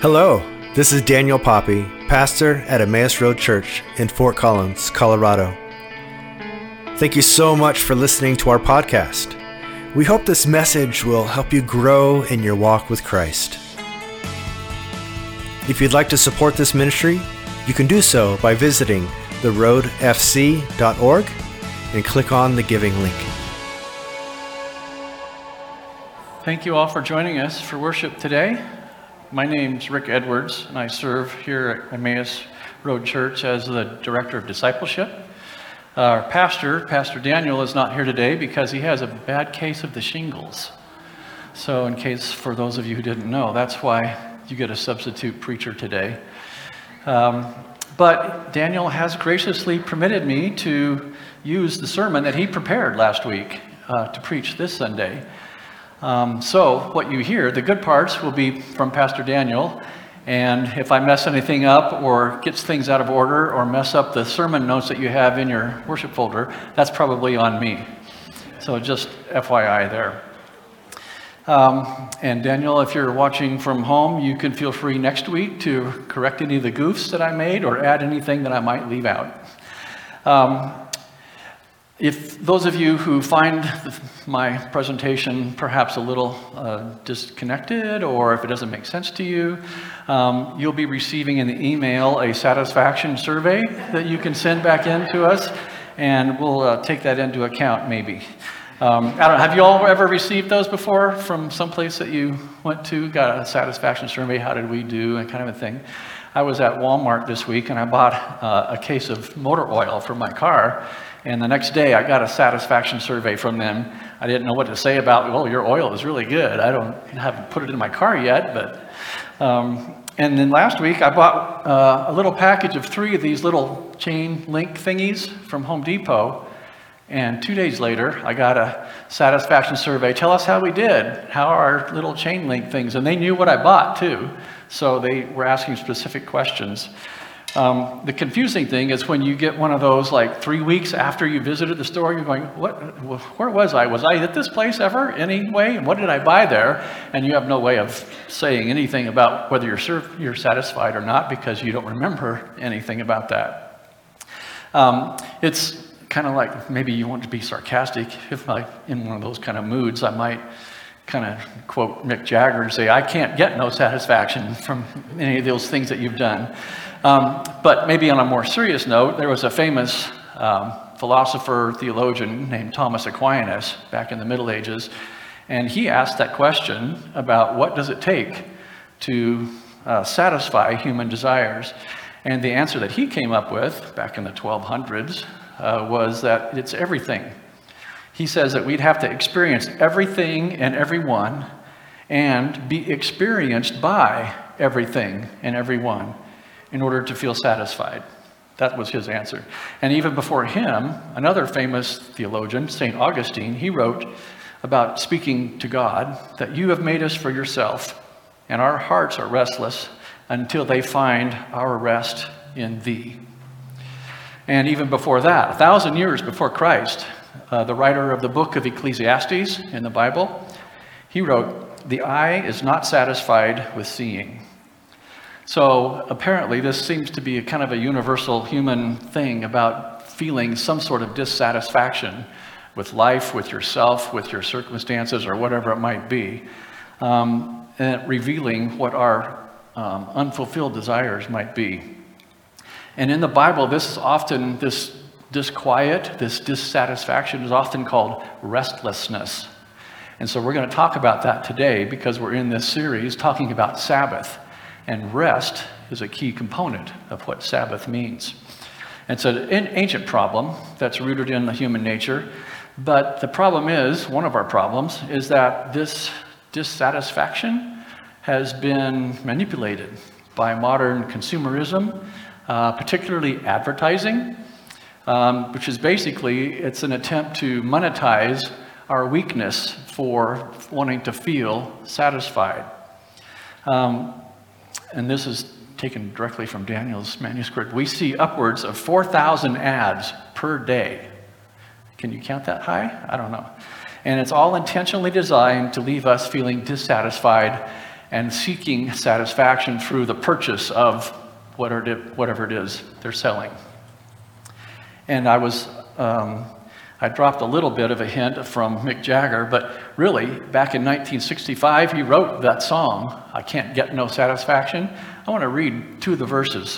Hello, this is Daniel Poppy, pastor at Emmaus Road Church in Fort Collins, Colorado. Thank you so much for listening to our podcast. We hope this message will help you grow in your walk with Christ. If you'd like to support this ministry, you can do so by visiting theroadfc.org and click on the giving link. Thank you all for joining us for worship today. My name's Rick Edwards, and I serve here at Emmaus Road Church as the Director of Discipleship. Our Pastor Daniel, is not here today because he has a bad case of the shingles. So in case, for those of you who didn't know, that's why you get a substitute preacher today. But Daniel has graciously permitted me to use the sermon that he prepared last week to preach this Sunday. So what you hear, the good parts will be from Pastor Daniel, and if I mess anything up or gets things out of order or mess up the sermon notes that you have in your worship folder, that's probably on me. So just FYI there. And Daniel, if you're watching from home, you can feel free next week to correct any of the goofs that I made or add anything that I might leave out. If those of you who find my presentation perhaps a little disconnected, or if it doesn't make sense to you, you'll be receiving in the email a satisfaction survey that you can send back in to us, and we'll take that into account maybe. I don't know, have you all ever received those before from someplace that you went to, got a satisfaction survey, how did we do, and kind of a thing? I was at Walmart this week, and I bought a case of motor oil for my car. And the next day, I got a satisfaction survey from them. I didn't know what to say about, well, your oil is really good. I haven't put it in my car yet, but. And then last week, I bought a little package of 3 of these little chain link thingies from Home Depot. And 2 days later, I got a satisfaction survey. Tell us how we did. How are our little chain link things? And they knew what I bought, too. So they were asking specific questions. The confusing thing is when you get one of those like 3 weeks after you visited the store, you're going, where was I? Was I at this place ever anyway? And what did I buy there? And you have no way of saying anything about whether you're satisfied or not because you don't remember anything about that. It's kind of like maybe you want to be sarcastic. If I'm in one of those kind of moods, I might kind of quote Mick Jagger and say, I can't get no satisfaction from any of those things that you've done. But maybe on a more serious note, there was a famous philosopher, theologian named Thomas Aquinas back in the Middle Ages, and he asked that question about what does it take to satisfy human desires. And the answer that he came up with back in the 1200s was that it's everything. He says that we'd have to experience everything and everyone and be experienced by everything and everyone in order to feel satisfied. That was his answer. And even before him, another famous theologian, St. Augustine, he wrote about speaking to God that you have made us for yourself, and our hearts are restless until they find our rest in thee. And even before that, 1,000 years before Christ, the writer of the book of Ecclesiastes in the Bible, he wrote, the eye is not satisfied with seeing. So apparently this seems to be a kind of a universal human thing about feeling some sort of dissatisfaction with life, with yourself, with your circumstances, or whatever it might be, and revealing what our unfulfilled desires might be. And in the Bible, this disquiet, this dissatisfaction is often called restlessness. And so we're going to talk about that today because we're in this series talking about Sabbath. And rest is a key component of what Sabbath means. It's an ancient problem that's rooted in the human nature. But the problem is, one of our problems, is that this dissatisfaction has been manipulated by modern consumerism, particularly advertising, which is basically, it's an attempt to monetize our weakness for wanting to feel satisfied. And this is taken directly from Daniel's manuscript. We see upwards of 4,000 ads per day. Can you count that high? I don't know. And it's all intentionally designed to leave us feeling dissatisfied and seeking satisfaction through the purchase of whatever it is they're selling. And I dropped a little bit of a hint from Mick Jagger, but really, back in 1965, he wrote that song, I Can't Get No Satisfaction. I want to read 2 of the verses.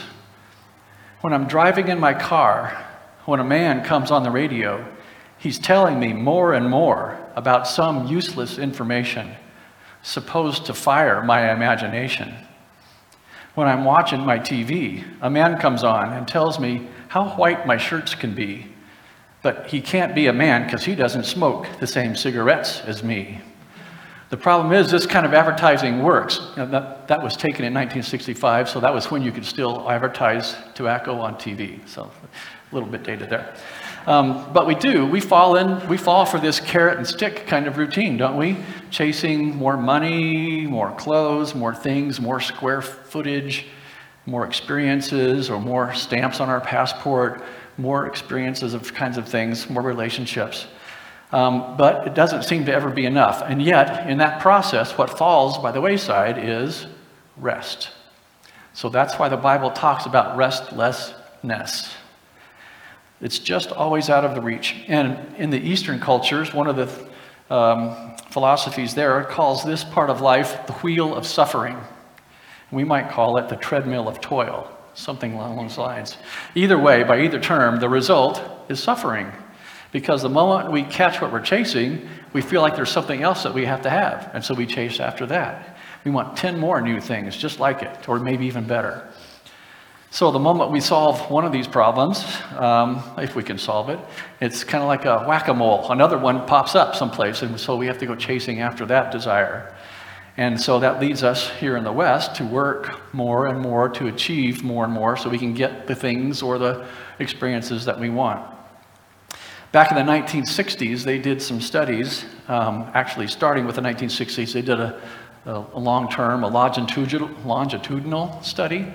When I'm driving in my car, when a man comes on the radio, he's telling me more and more about some useless information supposed to fire my imagination. When I'm watching my TV, a man comes on and tells me how white my shirts can be. But he can't be a man because he doesn't smoke the same cigarettes as me. The problem is this kind of advertising works. That was taken in 1965, so that was when you could still advertise tobacco on TV. So a little bit dated there. But we fall for this carrot and stick kind of routine, don't we? Chasing more money, more clothes, more things, more square footage, more experiences, or more stamps on our passport, more experiences of kinds of things, more relationships. But it doesn't seem to ever be enough. And yet, in that process, what falls by the wayside is rest. So that's why the Bible talks about restlessness. It's just always out of the reach. And in the Eastern cultures, one of the philosophies there calls this part of life the wheel of suffering. We might call it the treadmill of toil. Something along those lines. Either way, by either term, the result is suffering. Because the moment we catch what we're chasing, we feel like there's something else that we have to have. And so we chase after that. We want 10 more new things just like it, or maybe even better. So the moment we solve one of these problems, if we can solve it, it's kind of like a whack-a-mole. Another one pops up someplace, and so we have to go chasing after that desire. And so that leads us here in the West to work more and more, to achieve more and more, so we can get the things or the experiences that we want. Back in the 1960s, they did some studies, actually starting with the 1960s, they did a long-term, a longitudinal study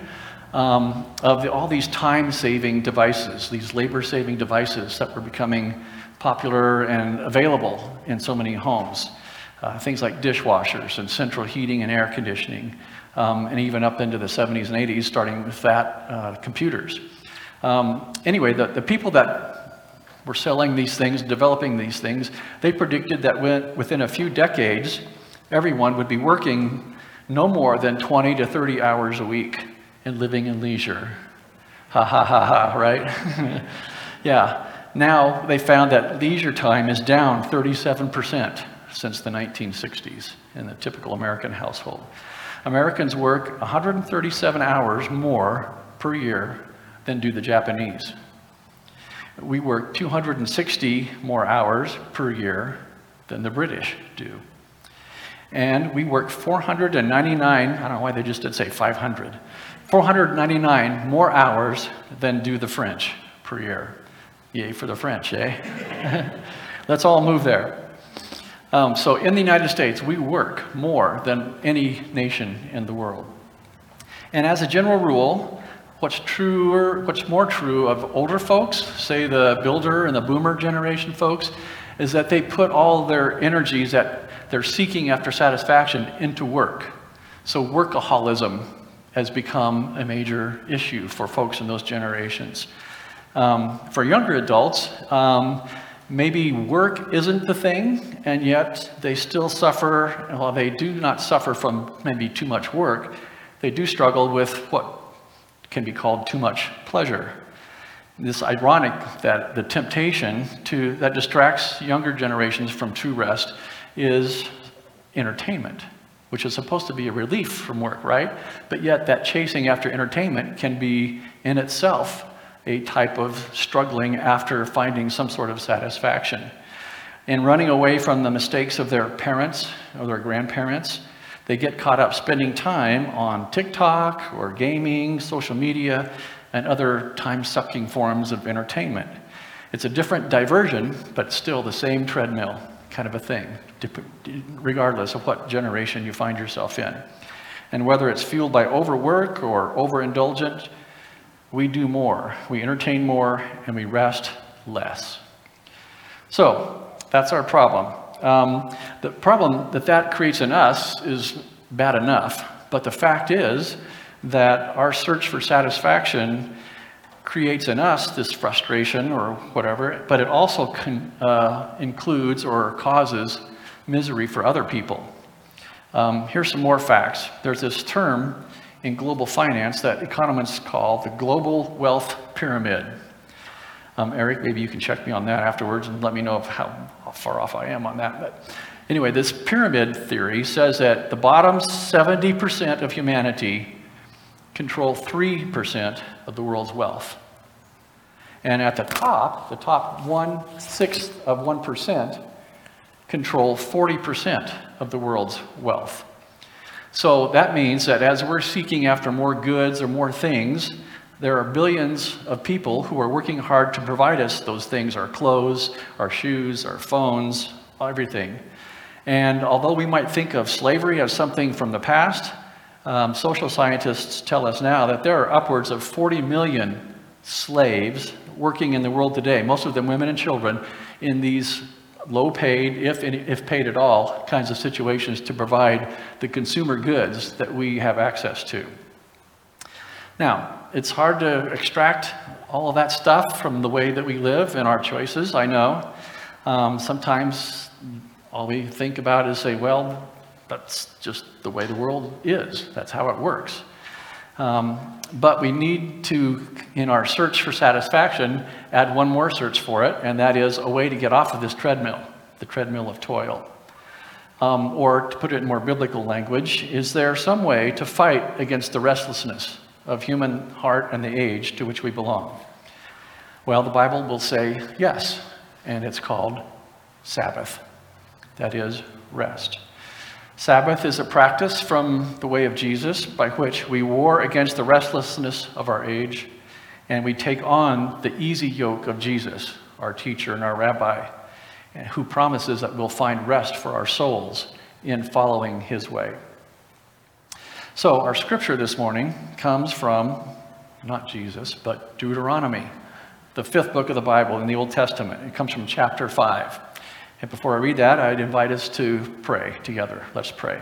of all these time-saving devices, these labor-saving devices that were becoming popular and available in so many homes. Things like dishwashers and central heating and air conditioning, and even up into the 70s and 80s, starting with that, computers. Anyway, the people that were selling these things, developing these things, they predicted that within a few decades, everyone would be working no more than 20 to 30 hours a week and living in leisure. Ha ha ha ha, right? Yeah. Now they found that leisure time is down 37% since the 1960s in the typical American household. Americans work 137 hours more per year than do the Japanese. We work 260 more hours per year than the British do. And we work 499, I don't know why they just did say 500, 499 more hours than do the French per year. Yay for the French, eh? Let's all move there. So in the United States, we work more than any nation in the world. And as a general rule, what's more true of older folks, say the builder and the boomer generation folks, is that they put all their energies that they're seeking after satisfaction into work. So workaholism has become a major issue for folks in those generations. For younger adults, maybe work isn't the thing, and yet they still suffer. Well, they do not suffer from maybe too much work. They do struggle with what can be called too much pleasure. It's ironic that the temptation that distracts younger generations from true rest is entertainment, which is supposed to be a relief from work, right? But yet that chasing after entertainment can be in itself a type of struggling after finding some sort of satisfaction. And running away from the mistakes of their parents or their grandparents, they get caught up spending time on TikTok or gaming, social media, and other time-sucking forms of entertainment. It's a different diversion, but still the same treadmill kind of a thing, regardless of what generation you find yourself in. And whether it's fueled by overwork or overindulgence, we do more, we entertain more, and we rest less. So that's our problem. The problem that creates in us is bad enough. But the fact is that our search for satisfaction creates in us this frustration or whatever, but it also includes or causes misery for other people. Here's some more facts. There's this term in global finance that economists call the global wealth pyramid. Eric, maybe you can check me on that afterwards and let me know how far off I am on that. But anyway, this pyramid theory says that the bottom 70% of humanity control 3% of the world's wealth. And at the top 1/6 of 1% control 40% of the world's wealth. So that means that as we're seeking after more goods or more things, there are billions of people who are working hard to provide us those things, our clothes, our shoes, our phones, everything. And although we might think of slavery as something from the past, social scientists tell us now that there are upwards of 40 million slaves working in the world today, most of them women and children, in these low-paid, if paid at all, kinds of situations to provide the consumer goods that we have access to. Now, it's hard to extract all of that stuff from the way that we live and our choices, I know. Sometimes all we think about is say, well, that's just the way the world is. That's how it works. But we need to, in our search for satisfaction, add one more search for it, and that is a way to get off of this treadmill, the treadmill of toil. Or to put it in more biblical language, is there some way to fight against the restlessness of human heart and the age to which we belong? Well, the Bible will say yes, and it's called Sabbath. That is, rest. Sabbath is a practice from the way of Jesus by which we war against the restlessness of our age, and we take on the easy yoke of Jesus, our teacher and our rabbi, who promises that we'll find rest for our souls in following his way. So our scripture this morning comes from, not Jesus, but Deuteronomy, the 5th book of the Bible in the Old Testament. It comes from chapter 5. And before I read that, I'd invite us to pray together. Let's pray.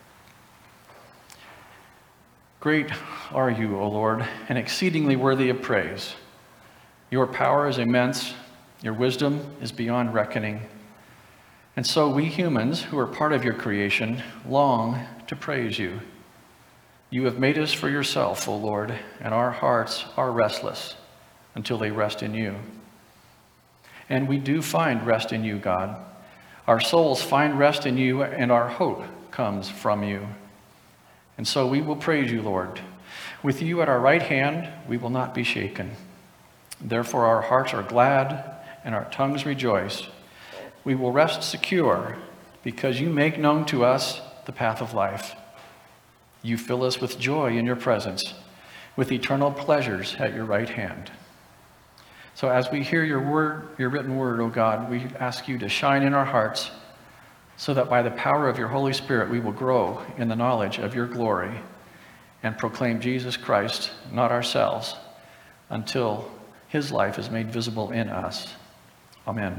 Great are you, O Lord, and exceedingly worthy of praise. Your power is immense. Your wisdom is beyond reckoning. And so we humans, who are part of your creation, long to praise you. You have made us for yourself, O Lord, and our hearts are restless until they rest in you. And we do find rest in you, God. Our souls find rest in you, and our hope comes from you. And so we will praise you, Lord. With you at our right hand, we will not be shaken. Therefore our hearts are glad, and our tongues rejoice. We will rest secure, because you make known to us the path of life. You fill us with joy in your presence, with eternal pleasures at your right hand. So as we hear your word, your written word, O God, we ask you to shine in our hearts so that by the power of your Holy Spirit we will grow in the knowledge of your glory and proclaim Jesus Christ, not ourselves, until his life is made visible in us. Amen.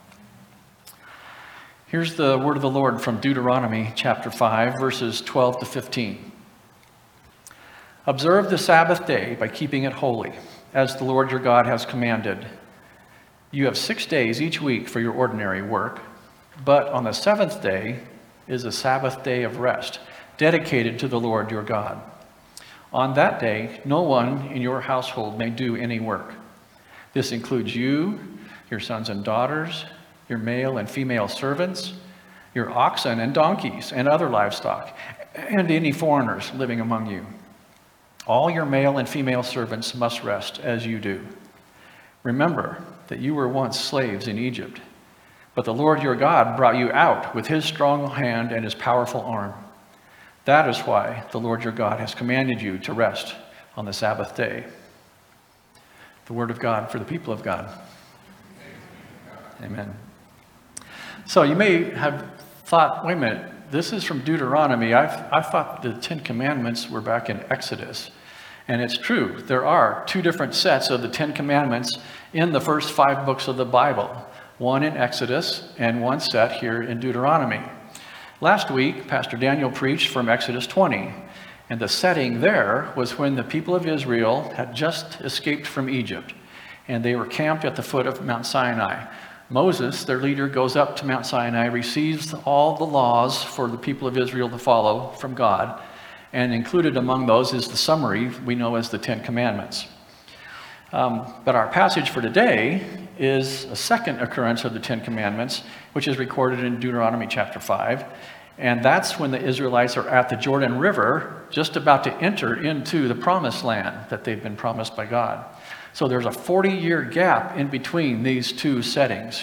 Here's the word of the Lord from Deuteronomy chapter 5, verses 12 to 15. Observe the Sabbath day by keeping it holy, as the Lord your God has commanded. You have 6 days each week for your ordinary work, but on the 7th day is a Sabbath day of rest, dedicated to the Lord your God. On that day, no one in your household may do any work. This includes you, your sons and daughters, your male and female servants, your oxen and donkeys and other livestock, and any foreigners living among you. All your male and female servants must rest as you do. Remember that you were once slaves in Egypt, but the Lord your God brought you out with his strong hand and his powerful arm. That is why the Lord your God has commanded you to rest on the Sabbath day. The word of God for the people of God. Amen. So you may have thought, wait a minute, this is from Deuteronomy. I thought the 10 Commandments were back in Exodus. And it's true. There are 2 different sets of the 10 Commandments in the first 5 books of the Bible. One in Exodus and one set here in Deuteronomy. Last week, Pastor Daniel preached from Exodus 20, and the setting there was when the people of Israel had just escaped from Egypt, and they were camped at the foot of Mount Sinai. Moses, their leader, goes up to Mount Sinai, receives all the laws for the people of Israel to follow from God, and included among those is the summary we know as the Ten Commandments. But our passage for today is a second occurrence of the Ten Commandments, which is recorded in Deuteronomy chapter 5. And that's when the Israelites are at the Jordan River, just about to enter into the promised land that they've been promised by God. So there's a 40-year gap in between these two settings,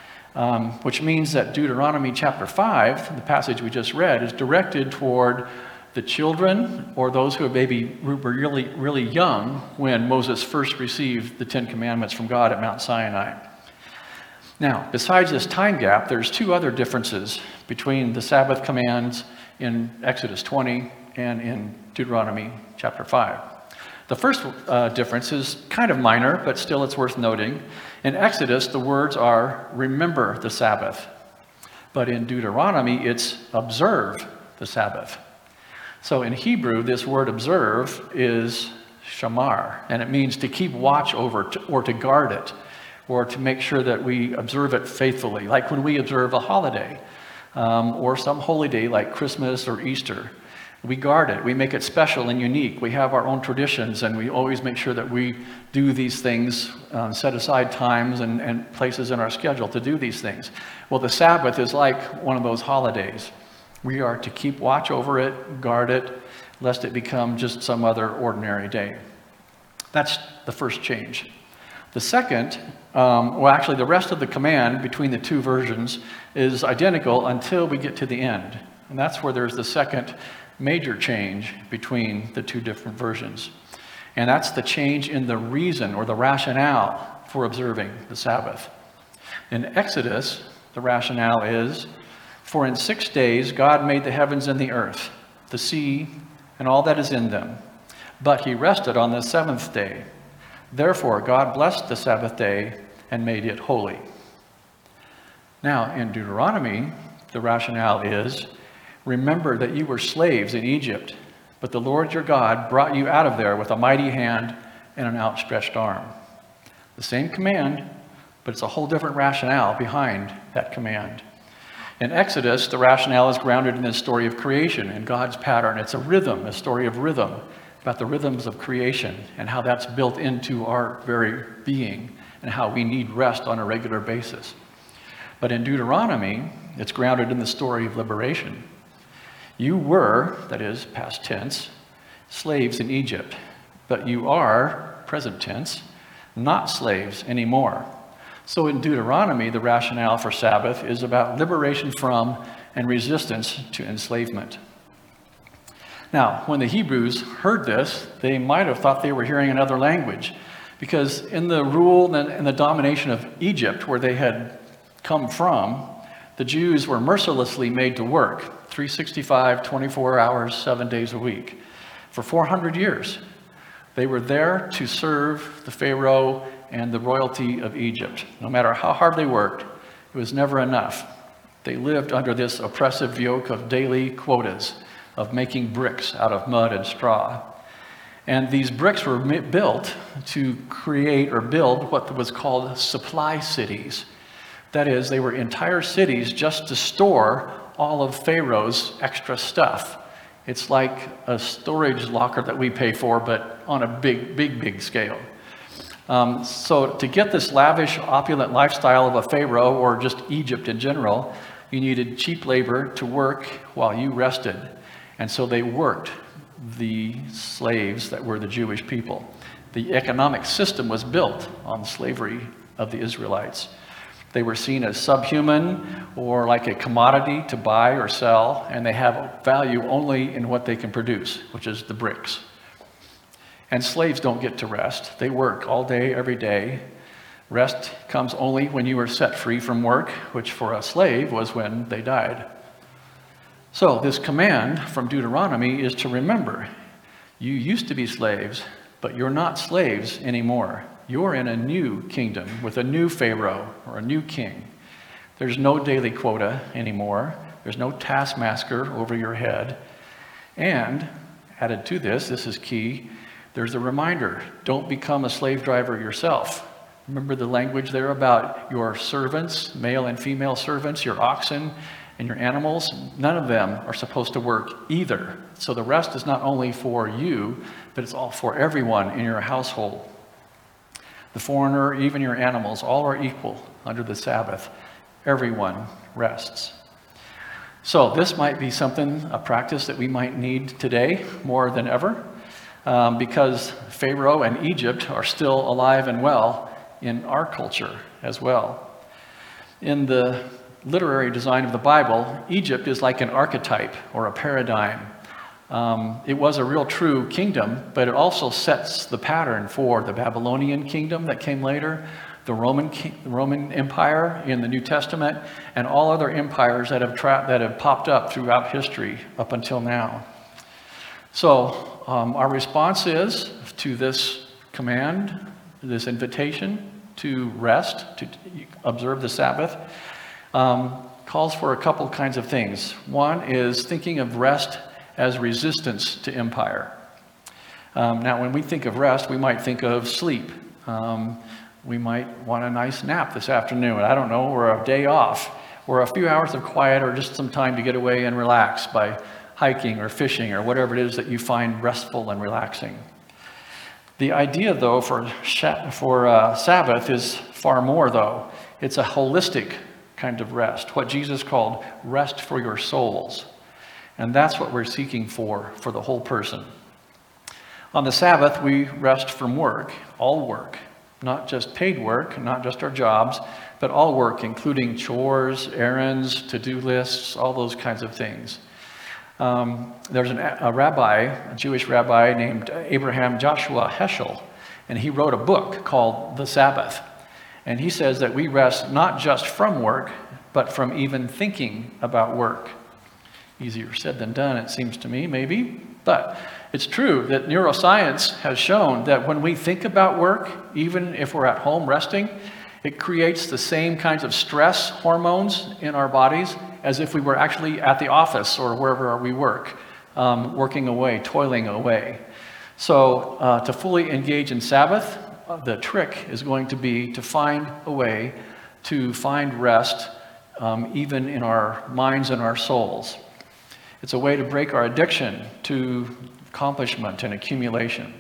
which means that Deuteronomy chapter 5, the passage we just read, is directed toward the children or those who were really young when Moses first received the Ten Commandments from God at Mount Sinai. Now, besides this time gap, there's two other differences between the Sabbath commands in Exodus 20 and in Deuteronomy chapter 5. The first difference is kind of minor, but still it's worth noting. In Exodus, the words are, remember the Sabbath. But in Deuteronomy, it's observe the Sabbath. So in Hebrew, this word observe is shamar, and it means to keep watch over or to guard it, or to make sure that we observe it faithfully, like when we observe a holiday or some holy day like Christmas or Easter. We guard it. We make it special and unique. We have our own traditions, and we always make sure that we do these things, set aside times and places in our schedule to do these things. Well, the Sabbath is like one of those holidays. We are to keep watch over it, guard it, lest it become just some other ordinary day. That's the first change. The second, the rest of the command between the two versions is identical until we get to the end. And that's where there's the second major change between the two different versions. And that's the change in the reason or the rationale for observing the Sabbath. In Exodus, the rationale is, for in 6 days God made the heavens and the earth, the sea, and all that is in them. But he rested on the seventh day. Therefore God blessed the Sabbath day and made it holy. Now in Deuteronomy, the rationale is, remember that you were slaves in Egypt, but the Lord your God brought you out of there with a mighty hand and an outstretched arm. The same command, but it's a whole different rationale behind that command. In Exodus, the rationale is grounded in the story of creation and God's pattern. It's a story of rhythm, about the rhythms of creation and how that's built into our very being and how we need rest on a regular basis. But in Deuteronomy, it's grounded in the story of liberation. You were, that is, past tense, slaves in Egypt, but you are, present tense, not slaves anymore. So in Deuteronomy, the rationale for Sabbath is about liberation from and resistance to enslavement. Now, when the Hebrews heard this, they might have thought they were hearing another language, because in the rule and the domination of Egypt, where they had come from, the Jews were mercilessly made to work 365, 24 hours, 7 days a week. For 400 years, they were there to serve the Pharaoh and the royalty of Egypt. No matter how hard they worked, it was never enough. They lived under this oppressive yoke of daily quotas, of making bricks out of mud and straw. And these bricks were built to create or build what was called supply cities. That is, they were entire cities just to store all of Pharaoh's extra stuff. It's like a storage locker that we pay for, but on a big scale. So to get this lavish, opulent lifestyle of a Pharaoh, or just Egypt in general, you needed cheap labor to work while you rested. And so they worked the slaves that were the Jewish people. The economic system was built on slavery of the Israelites. They were seen as subhuman or like a commodity to buy or sell, and they have value only in what they can produce, which is the bricks. And slaves don't get to rest. They work all day, every day. Rest comes only when you are set free from work, which for a slave was when they died. So this command from Deuteronomy is to remember, you used to be slaves, but you're not slaves anymore. You're in a new kingdom with a new Pharaoh or a new king. There's no daily quota anymore. There's no taskmaster over your head. And added to this is key, there's a reminder, don't become a slave driver yourself. Remember the language there about your servants, male and female servants, your oxen and your animals? None of them are supposed to work either. So the rest is not only for you, but it's all for everyone in your household. The foreigner, even your animals, all are equal under the Sabbath. Everyone rests. So this might be a practice that we might need today more than ever, because Pharaoh and Egypt are still alive and well in our culture as well. In the literary design of the Bible, Egypt is like an archetype or a paradigm. It was a real true kingdom, but it also sets the pattern for the Babylonian kingdom that came later, the Roman Empire in the New Testament, and all other empires that have popped up throughout history up until now. So our response is to this command, this invitation to rest, to observe the Sabbath, calls for a couple kinds of things. One is thinking of rest as resistance to empire. Now, when we think of rest, we might think of sleep. We might want a nice nap this afternoon, I don't know, or a day off, or a few hours of quiet, or just some time to get away and relax by hiking or fishing or whatever it is that you find restful and relaxing. The idea, though, for Sabbath is far more, though. It's a holistic kind of rest, what Jesus called rest for your souls. And that's what we're seeking for the whole person. On the Sabbath, we rest from work, all work, not just paid work, not just our jobs, but all work, including chores, errands, to-do lists, all those kinds of things. There's a Jewish rabbi named Abraham Joshua Heschel, and he wrote a book called The Sabbath. And he says that we rest not just from work, but from even thinking about work. Easier said than done, it seems to me, maybe. But it's true that neuroscience has shown that when we think about work, even if we're at home resting, it creates the same kinds of stress hormones in our bodies as if we were actually at the office or wherever we work, working away, toiling away. So to fully engage in Sabbath, the trick is going to be to find a way to find rest even in our minds and our souls. It's a way to break our addiction to accomplishment and accumulation.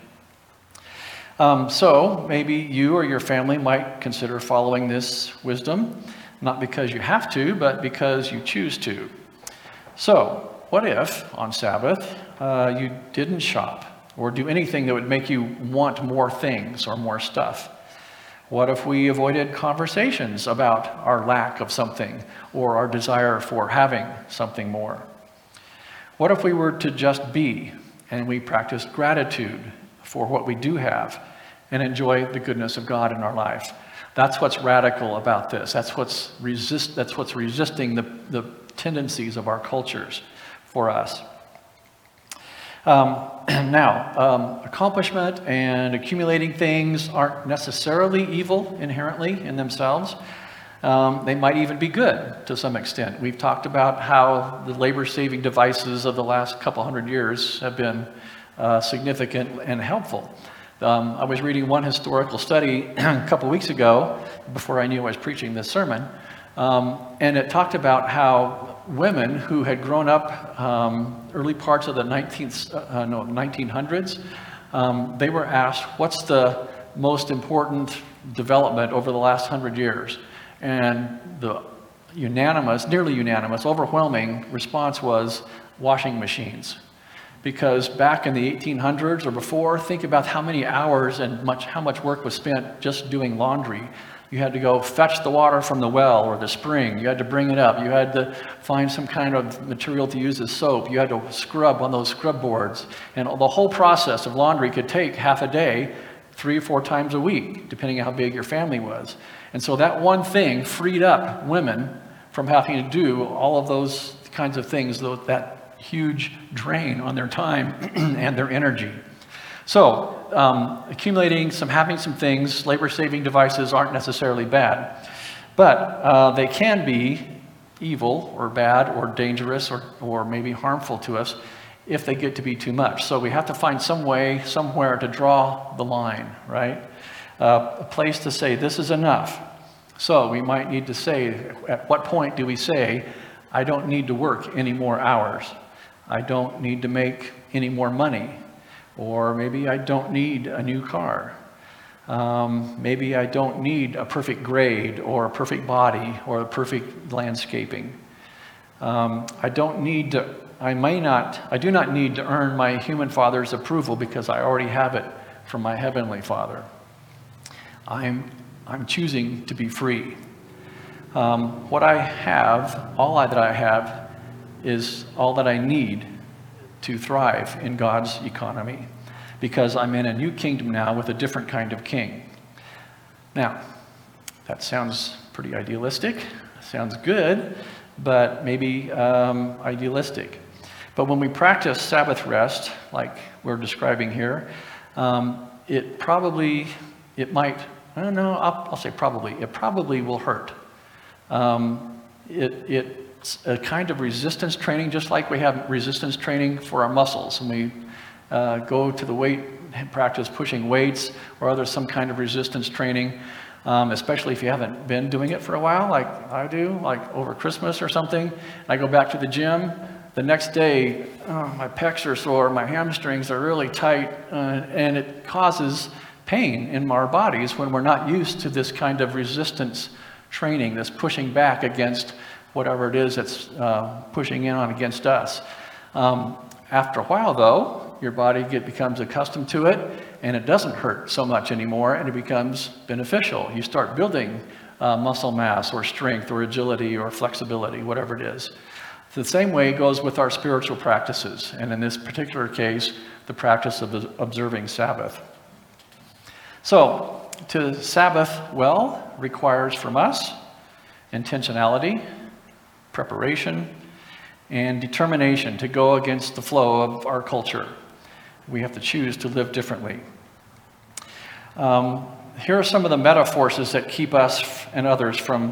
So maybe you or your family might consider following this wisdom, not because you have to, but because you choose to. So what if on Sabbath you didn't shop or do anything that would make you want more things or more stuff? What if we avoided conversations about our lack of something or our desire for having something more? What if we were to just be and we practiced gratitude for what we do have and enjoy the goodness of God in our life? That's what's radical about this. That's what's resisting the tendencies of our cultures for us. Now, accomplishment and accumulating things aren't necessarily evil inherently in themselves. They might even be good to some extent. We've talked about how the labor-saving devices of the last couple hundred years have been significant and helpful. I was reading one historical study a couple weeks ago, before I knew I was preaching this sermon, and it talked about how women who had grown up early parts of the 1900s, they were asked, what's the most important development over the last 100 years? And the nearly unanimous, overwhelming response was washing machines. Because back in the 1800s or before, think about how many hours and how much work was spent just doing laundry. You had to go fetch the water from the well or the spring. You had to bring it up. You had to find some kind of material to use as soap. You had to scrub on those scrub boards. And the whole process of laundry could take half a day, 3 or 4 times a week, depending on how big your family was. And so that one thing freed up women from having to do all of those kinds of things, that huge drain on their time and their energy. So having some things, labor-saving devices aren't necessarily bad, but they can be evil or bad or dangerous or maybe harmful to us if they get to be too much. So we have to find some way, somewhere to draw the line, right? A place to say, this is enough. So we might need to say, at what point do we say, I don't need to work any more hours. I don't need to make any more money. Or maybe I don't need a new car. Maybe I don't need a perfect grade or a perfect body or a perfect landscaping. I do not need to earn my human father's approval because I already have it from my heavenly Father. I'm choosing to be free. What I have, that I have, is all that I need to thrive in God's economy, because I'm in a new kingdom now with a different kind of king. Now, that sounds pretty idealistic, sounds good, but maybe idealistic. But when we practice Sabbath rest, like we're describing here, it probably will hurt. It's a kind of resistance training, just like we have resistance training for our muscles. When we go to the weight practice, pushing weights or some kind of resistance training, especially if you haven't been doing it for a while, like I do, like over Christmas or something. I go back to the gym. The next day, my pecs are sore, my hamstrings are really tight, and it causes pain in our bodies when we're not used to this kind of resistance training, this pushing back against whatever it is that's pushing in on against us. After a while, though, your body becomes accustomed to it, and it doesn't hurt so much anymore, and it becomes beneficial. You start building muscle mass or strength or agility or flexibility, whatever it is. The same way goes with our spiritual practices, and in this particular case, the practice of observing Sabbath. So, to Sabbath well requires from us intentionality, preparation, and determination to go against the flow of our culture. We have to choose to live differently. Here are some of the meta forces that keep us and others from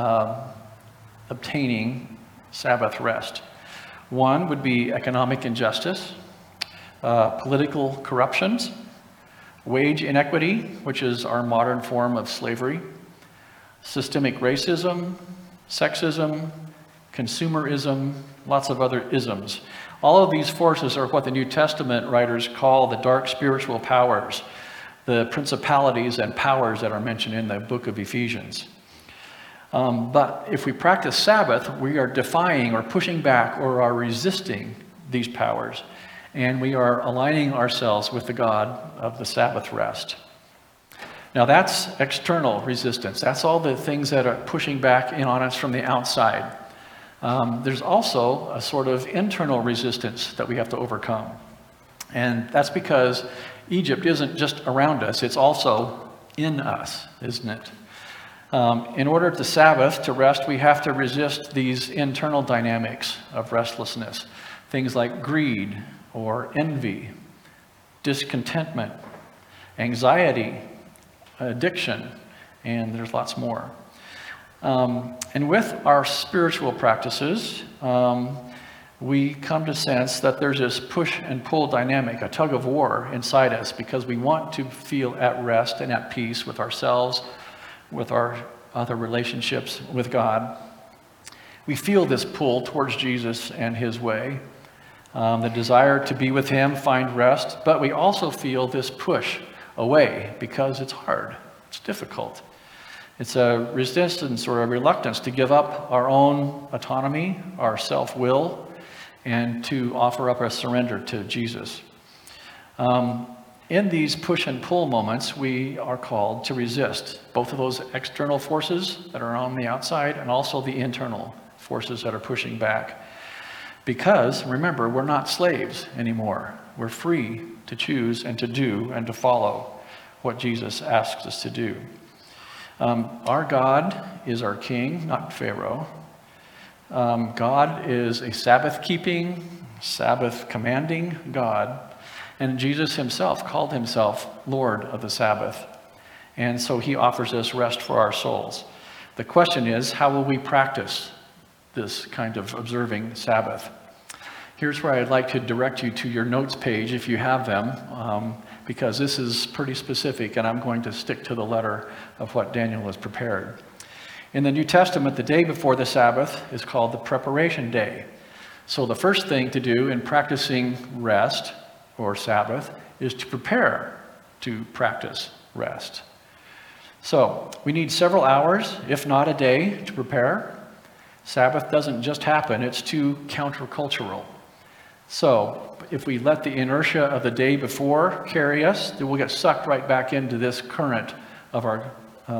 obtaining Sabbath rest. One would be economic injustice, political corruptions, wage inequity, which is our modern form of slavery, systemic racism, sexism, consumerism, lots of other isms. All of these forces are what the New Testament writers call the dark spiritual powers, the principalities and powers that are mentioned in the book of Ephesians. But if we practice Sabbath, we are defying or pushing back or are resisting these powers, and we are aligning ourselves with the God of the Sabbath rest. Now that's external resistance. That's all the things that are pushing back in on us from the outside. There's also a sort of internal resistance that we have to overcome. And that's because Egypt isn't just around us, it's also in us, isn't it? In order to Sabbath, to rest, we have to resist these internal dynamics of restlessness. Things like greed or envy, discontentment, anxiety, addiction, and there's lots more. And with our spiritual practices, we come to sense that there's this push and pull dynamic, a tug of war inside us, because we want to feel at rest and at peace with ourselves, with our other relationships with God. We feel this pull towards Jesus and his way, the desire to be with him, find rest, but we also feel this push away because it's hard, it's difficult. It's a resistance or a reluctance to give up our own autonomy, our self-will, and to offer up a surrender to Jesus. In these push and pull moments, we are called to resist both of those external forces that are on the outside and also the internal forces that are pushing back. Because, remember, we're not slaves anymore. We're free to choose and to do and to follow what Jesus asks us to do. Our God is our king, not Pharaoh. God is a Sabbath-keeping, Sabbath-commanding God. And Jesus himself called himself Lord of the Sabbath. And so he offers us rest for our souls. The question is, how will we practice this kind of observing Sabbath. Here's where I'd like to direct you to your notes page if you have them, because this is pretty specific, and I'm going to stick to the letter of what Daniel has prepared. In the New Testament, the day before the Sabbath is called the preparation day. So the first thing to do in practicing rest or Sabbath is to prepare to practice rest. So we need several hours, if not a day, to prepare. Sabbath doesn't just happen, it's too countercultural. So if we let the inertia of the day before carry us, then we'll get sucked right back into this current of our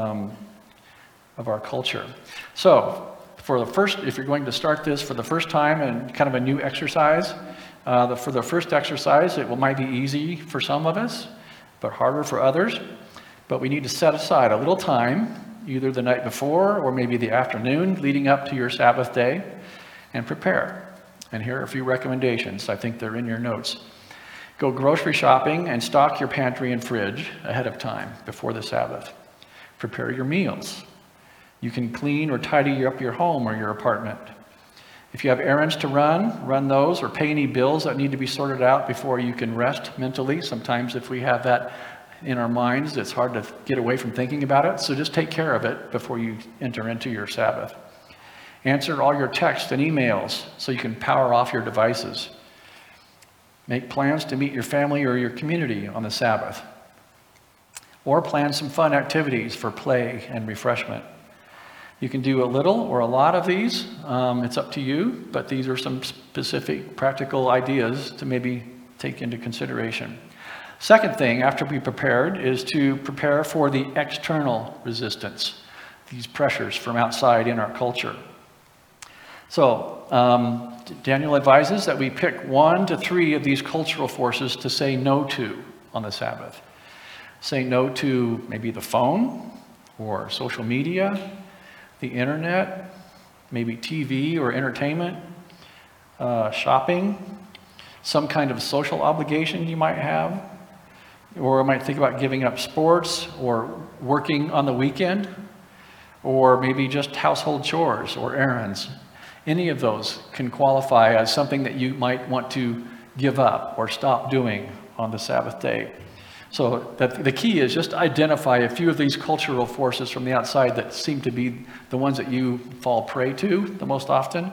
culture. So if you're going to start this for the first time and kind of a new exercise, for the first exercise, might be easy for some of us, but harder for others. But we need to set aside a little time, either the night before or maybe the afternoon leading up to your Sabbath day, and prepare. And here are a few recommendations. I think they're in your notes. Go grocery shopping and stock your pantry and fridge ahead of time before the Sabbath. Prepare your meals. You can clean or tidy up your home or your apartment. If you have errands to run those, or pay any bills that need to be sorted out before you can rest mentally. Sometimes if we have that in our minds, it's hard to get away from thinking about it. So just take care of it before you enter into your Sabbath. Answer all your texts and emails so you can power off your devices. Make plans to meet your family or your community on the Sabbath. Or plan some fun activities for play and refreshment. You can do a little or a lot of these. It's up to you, but these are some specific practical ideas to maybe take into consideration. Second thing, after we prepared, is to prepare for the external resistance, these pressures from outside in our culture. So, Daniel advises that we pick 1 to 3 of these cultural forces to say no to on the Sabbath. Say no to maybe the phone or social media, the internet, maybe TV or entertainment, shopping, some kind of social obligation you might have, or I might think about giving up sports or working on the weekend, or maybe just household chores or errands. Any of those can qualify as something that you might want to give up or stop doing on the Sabbath day. So the key is just identify a few of these cultural forces from the outside that seem to be the ones that you fall prey to the most often.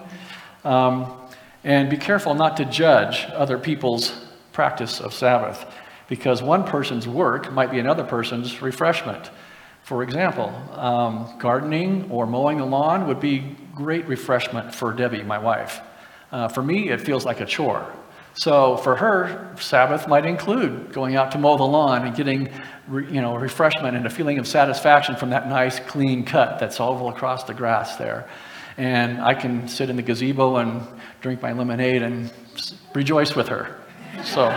And be careful not to judge other people's practice of Sabbath, because one person's work might be another person's refreshment. For example, gardening or mowing the lawn would be great refreshment for Debbie, my wife. For me, it feels like a chore. So for her, Sabbath might include going out to mow the lawn and getting, refreshment and a feeling of satisfaction from that nice clean cut that's all across the grass there. And I can sit in the gazebo and drink my lemonade and rejoice with her. So,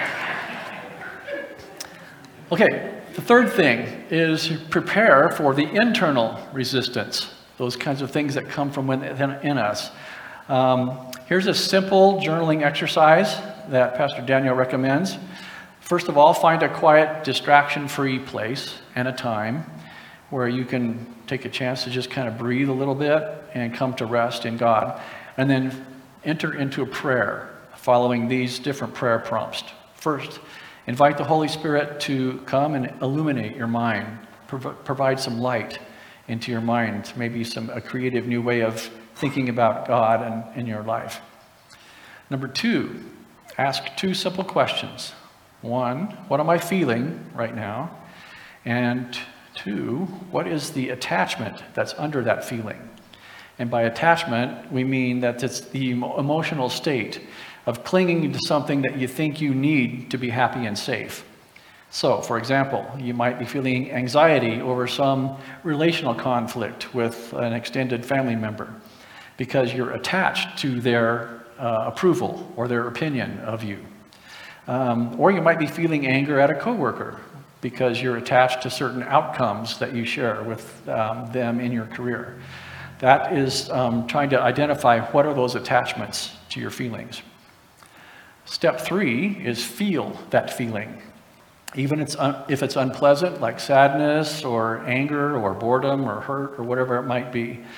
okay. The third thing is prepare for the internal resistance, those kinds of things that come from within us. Here's a simple journaling exercise that Pastor Daniel recommends. First of all, find a quiet, distraction-free place and a time where you can take a chance to just kind of breathe a little bit and come to rest in God. And then enter into a prayer following these different prayer prompts. First, invite the Holy Spirit to come and illuminate your mind, provide some light into your mind, maybe a creative new way of thinking about God and in your life. Number 2, ask 2 simple questions. 1, what am I feeling right now? And 2, what is the attachment that's under that feeling? And by attachment, we mean that it's the emotional state of clinging to something that you think you need to be happy and safe. So, for example, you might be feeling anxiety over some relational conflict with an extended family member because you're attached to their approval or their opinion of you. Or you might be feeling anger at a coworker because you're attached to certain outcomes that you share with them in your career. That is trying to identify what are those attachments to your feelings. Step 3 is feel that feeling. Even if it's unpleasant, like sadness or anger or boredom or hurt or whatever it might be,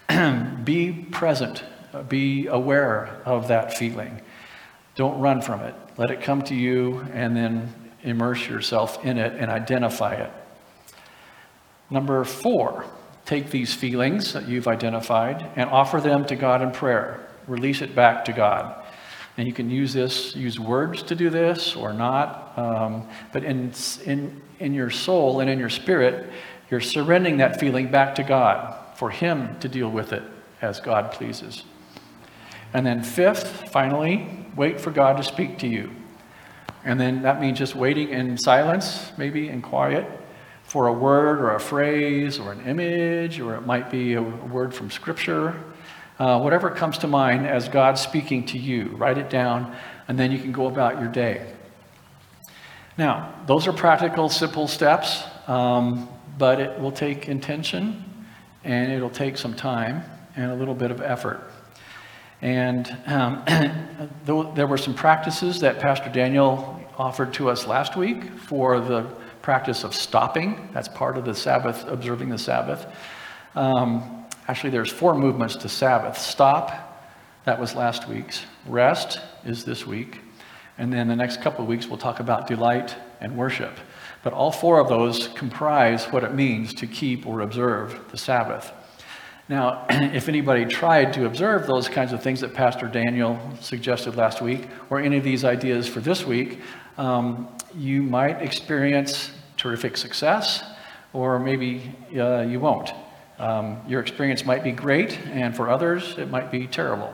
be present, be aware of that feeling. Don't run from it. Let it come to you and then immerse yourself in it and identify it. Number 4, take these feelings that you've identified and offer them to God in prayer. Release it back to God. And you can use words to do this or not. But in your soul and in your spirit, you're surrendering that feeling back to God for Him to deal with it as God pleases. And then 5th, finally, wait for God to speak to you. And then that means just waiting in silence, maybe in quiet, for a word or a phrase or an image, or it might be a word from Scripture. Whatever comes to mind as God speaking to you, write it down, and then you can go about your day. Now, those are practical, simple steps, but it will take intention, and it'll take some time and a little bit of effort. And there were some practices that Pastor Daniel offered to us last week for the practice of stopping. That's part of the Sabbath, observing the Sabbath. Actually, there's 4 movements to Sabbath. Stop, that was last week's. Rest is this week. And then the next couple of weeks, we'll talk about delight and worship. But all 4 of those comprise what it means to keep or observe the Sabbath. Now, if anybody tried to observe those kinds of things that Pastor Daniel suggested last week, or any of these ideas for this week, you might experience terrific success, or maybe you won't. Your experience might be great, and for others, it might be terrible.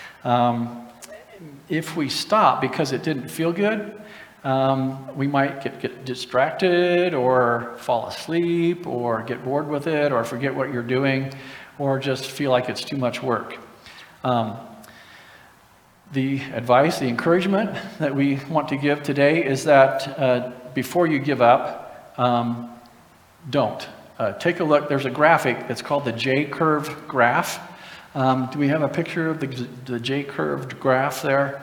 If we stop because it didn't feel good, we might get distracted, or fall asleep, or get bored with it, or forget what you're doing, or just feel like it's too much work. The advice, the encouragement that we want to give today is that before you give up, don't. Take a look. There's a graphic that's called the J-curve graph. Do we have a picture of the J-curved graph there?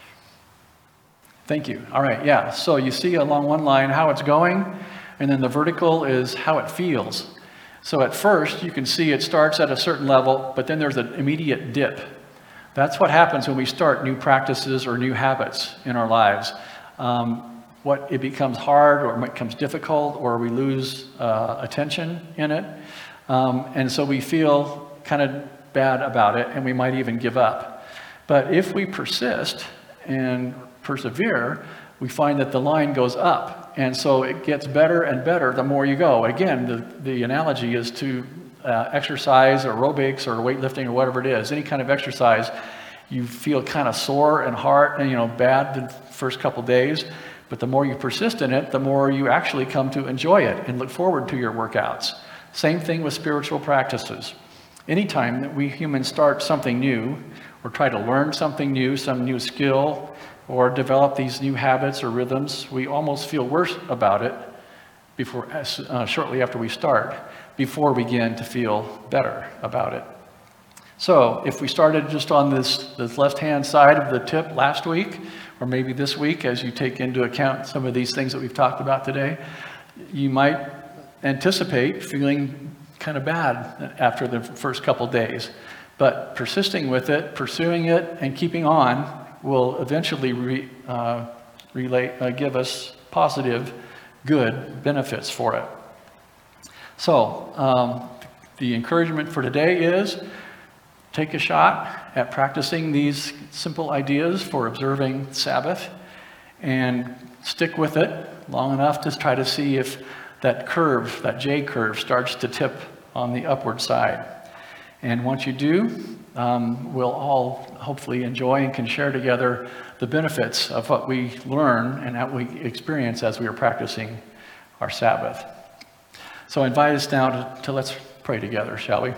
Thank you. All right, yeah. So you see along one line how it's going, and then the vertical is how it feels. So at first, you can see it starts at a certain level, but then there's an immediate dip. That's what happens when we start new practices or new habits in our lives. It becomes hard, or it becomes difficult, or we lose attention in it. And so we feel kind of bad about it, and we might even give up. But if we persist and persevere, we find that the line goes up. And so it gets better and better the more you go. Again, the analogy is to exercise, aerobics, or weightlifting, or whatever it is. Any kind of exercise, you feel kind of sore and hard and bad the first couple days. But the more you persist in it, the more you actually come to enjoy it and look forward to your workouts. Same thing with spiritual practices. Anytime that we humans start something new, or try to learn something new, some new skill, or develop these new habits or rhythms, we almost feel worse about it shortly after we start, before we begin to feel better about it. So if we started just on this left-hand side of the tip last week, or maybe this week, as you take into account some of these things that we've talked about today, you might anticipate feeling kind of bad after the first couple days. But persisting with it, pursuing it, and keeping on will eventually give us positive, good benefits for it. So the encouragement for today is take a shot at practicing these simple ideas for observing Sabbath, and stick with it long enough to try to see if that curve, that J curve, starts to tip on the upward side. And once you do, we'll all hopefully enjoy and can share together the benefits of what we learn and what we experience as we are practicing our Sabbath. So I invite us now to let's pray together, shall we?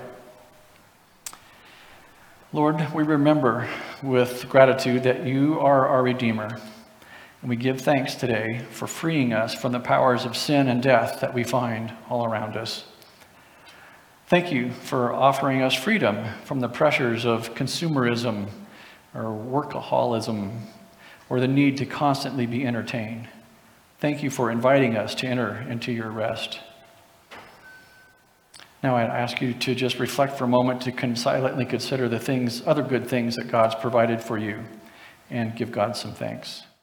Lord, we remember with gratitude that you are our Redeemer. And we give thanks today for freeing us from the powers of sin and death that we find all around us. Thank you for offering us freedom from the pressures of consumerism or workaholism, or the need to constantly be entertained. Thank you for inviting us to enter into your rest. Now I ask you to just reflect for a moment to silently consider the things, other good things that God's provided for you, and give God some thanks.